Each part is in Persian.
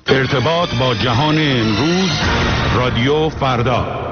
ارتباط با جهان امروز، رادیو فردا.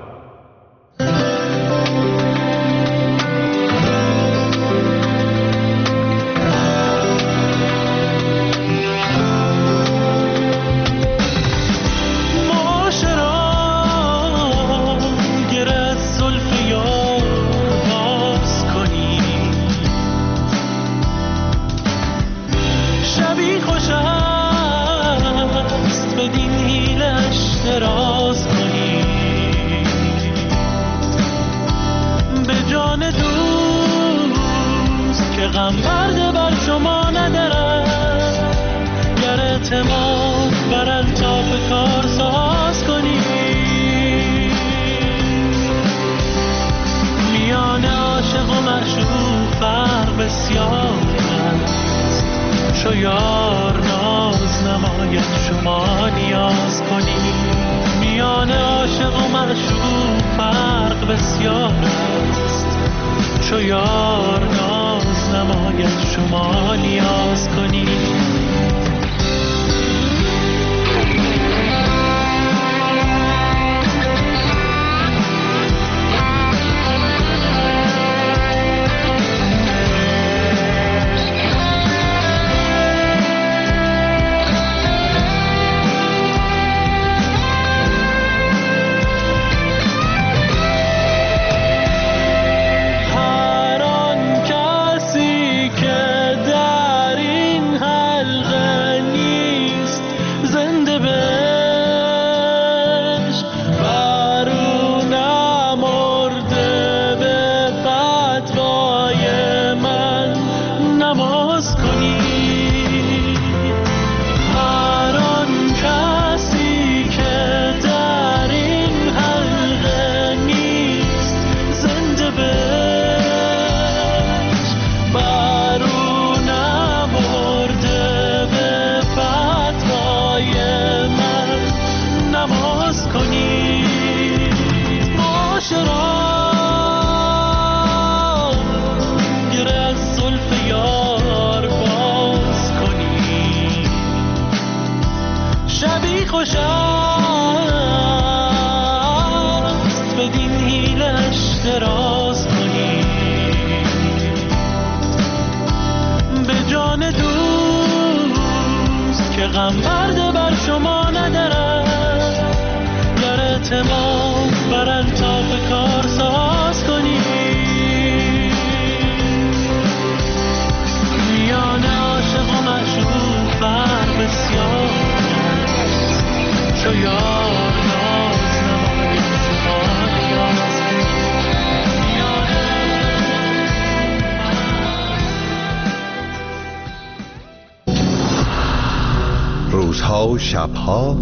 روزها و شبها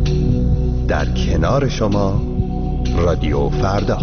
در کنار شما، رادیو فردا.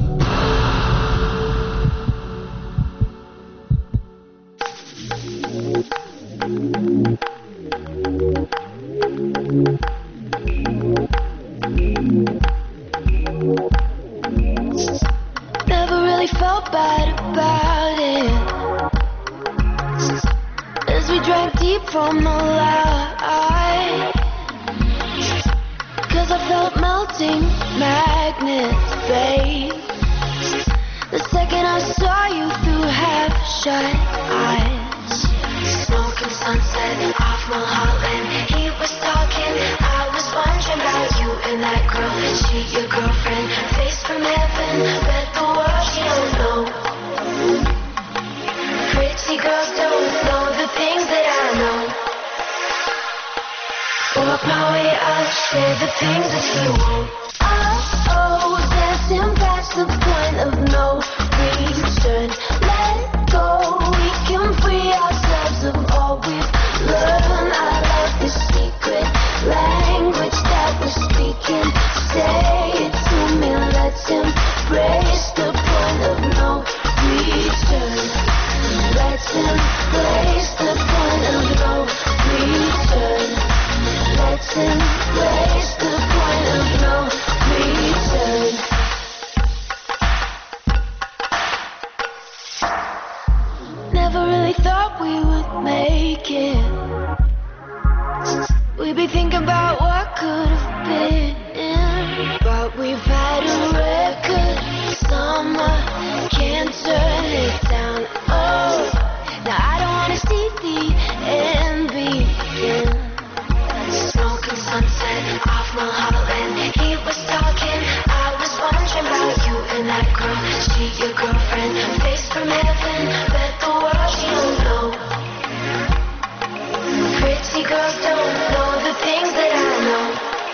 don't know the things that I know.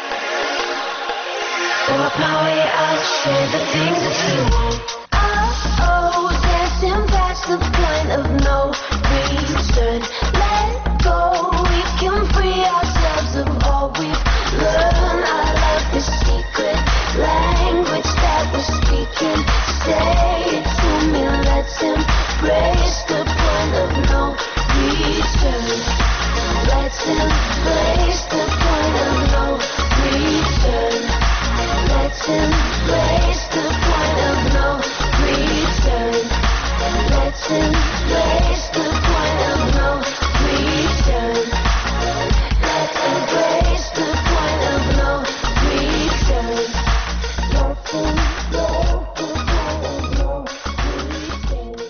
Walk my way, I'll share the things that you won't. Oh, dancing past the point of no return. Let go, we can free ourselves of all we've learned. I love the secret language that we're speaking. Say it to me, let's embrace the point of no return. Let's embrace the point of no return. Let's embrace the point of no return. Let's embrace the point of no return. Let's embrace the point of no return. Let's embrace the point of no return.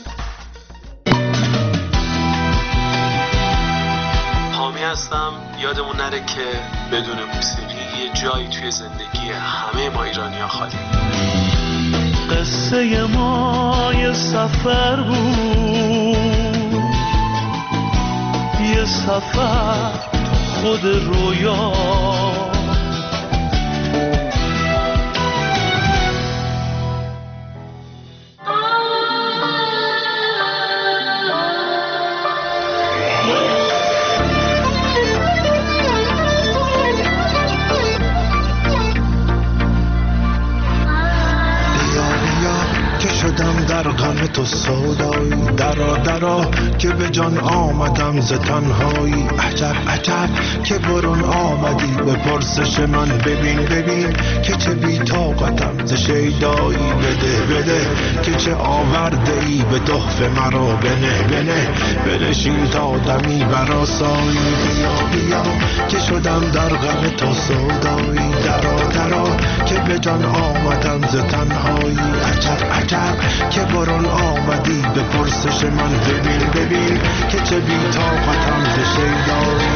حامی هستم. یادمون نره که بدون موسیقی یه جایی توی زندگی همه ما ایرانی‌ها خالی. قصه ما یه سفر بود، یه سفر خود رویا. در غم تو سودایی، درا درا که به جان آمدم ز تنهایی. عجب عجب که برون آمدی به پرسش من. ببین ببین که چه بی طاقتم ز شیدایی. بده بده که چه آورده ای به تحفه مرا. بنه بنه بنشین تا دمی برآسایی. بیا بیا که شدم در غم تو سودایی، درا درا که به جان آمدم ز تنهایی. عجب عجب که برون آمدی به پرسش من. ببین ببین که چه بی طاقتم ز شیدایی.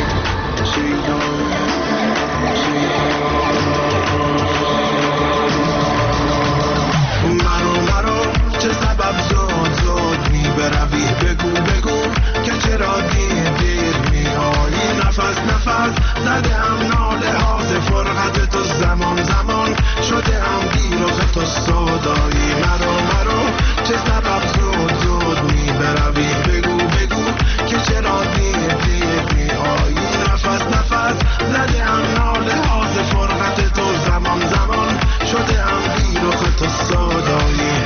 مرو چه سبب زود می بروی. بگو بگو که چرا دیر می آیی. نفس زده هم ناله ها ز فرقت تو. زمان شده هم بیرخ تو سودایی. مرو چه سبب زود می بروی. بگو که چرا دیر می آیی. نفس زده هم ناله ها ز فرقت تو. زمان شده هم بیرخ تو سودایی.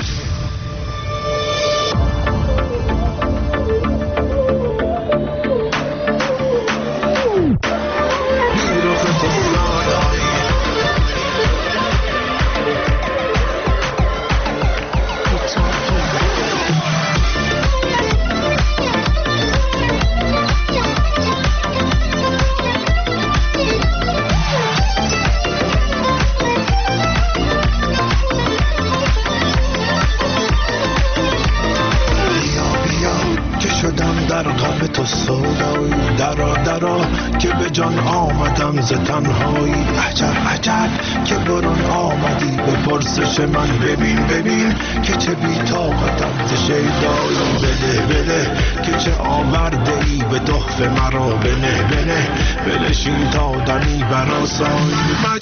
تو سودایی، درا که به جان آمدم ز تنهایی. عجب عجب که برون آمدی به پرسش من. ببین که چه بی طاقتم ز شیدایی. بده که چه آورده ای به تحفه مرا. بنه بنشین تا دمی برآسایی.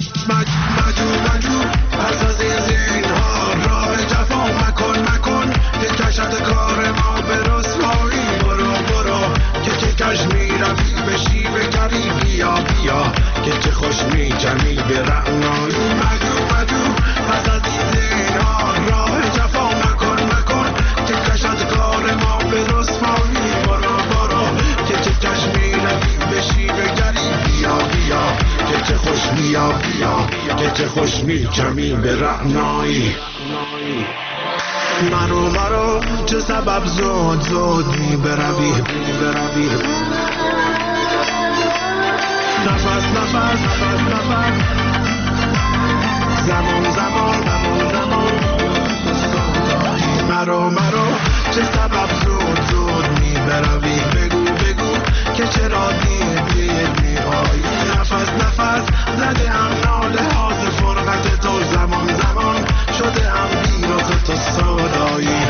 مجو پس از این زینها راه جفا مکن که کشد کار ما به رسوایی. برو که کش می روی به شیوه کری. بیا که چه خوش می جمی به رعنایی. مجو پس از این زینها راه جفا مکن که کشد کار ما به رسوایی. برو که چه کش می روی به شیوه کری. بیا که چه خوش که چه خوش می جمی به رعنایی. مرو چه سبب زود می بروی. نفس زمان مرو چه سبب زود می بروی. بگو که چرا دیر می آیی. نفس زده هم ناله ها ز فرقت تو. زمان شده هم بیرخ تو سودایی.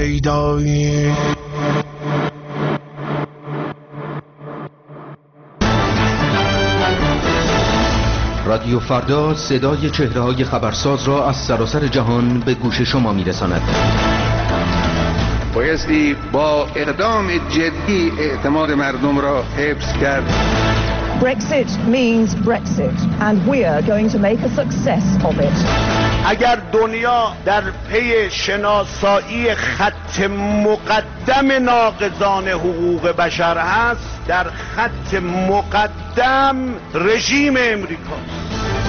شیدایی. رادیو فردا صدای چهره‌های خبرساز را از سراسر جهان به گوش شما می‌رساند. بایستی با اقدام جدی اعتماد مردم را حفظ کرد. Brexit means Brexit and we are going to make a success of it. اگر دنیا در پی شناسایی خط مقدم ناقضان حقوق بشر است، در خط مقدم رژیم امریکاست.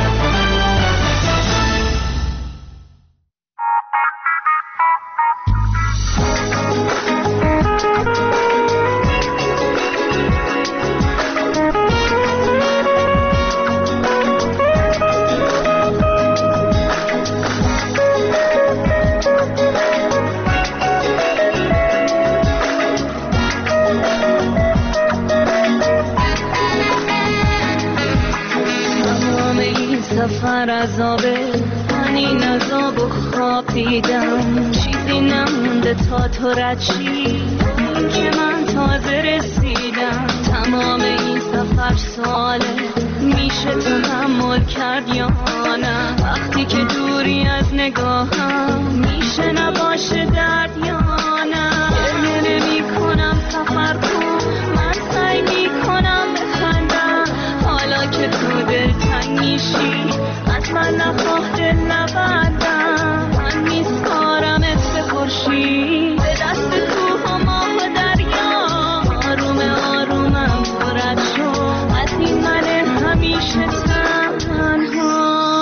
سفر عذابه، من این عذاب و خواب دیدم، چیزی نمونده تا تو رد شی، این که من تازه رسیدم. تمام این سفر ساله، میشه تحمل کرد یا نه؟ وقتی که دوری از نگاهم، میشه نباشه درد یا نه؟ گریه نمی کنم سفر کن، من سعی میکنم بخندم، حالا که تو دلتنگ میشی از من نخواه دل نبندم. من میسپارمت به خورشید، به دست کوه و ماه و دریا، آروم آرومم پرد شو از این من همیشه تنها.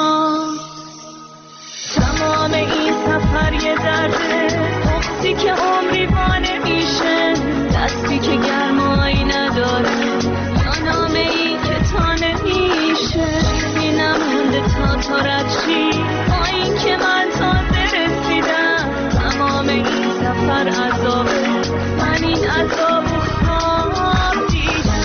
تمام این سفر یه درده، بغضی که عمری بانه میشه، دستی که گرمایی نداره، یا نامه ای که تا نمیشه. چیزی نمونده تا تو رد شی، با این که من تازه رسیدم. تمام این سفر عذابه، من این عذاب و خواب دیدم.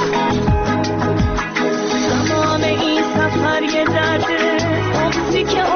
تمام این سفر یه درده، بغضی که